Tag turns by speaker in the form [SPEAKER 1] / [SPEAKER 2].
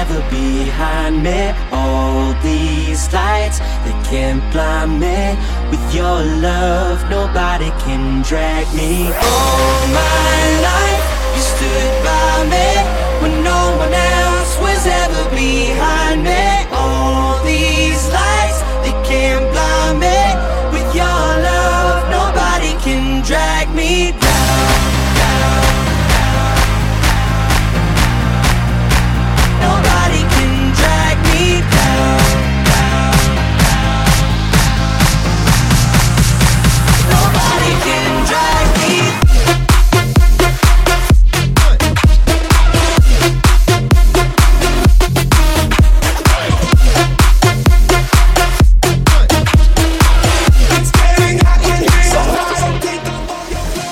[SPEAKER 1] ever behind me. All these lights, they can't blind me. With your love, nobody can drag me. All my life, you stood by me when no one else was ever behind me. All these lights, they can't blind me. With your love, nobody can drag me down.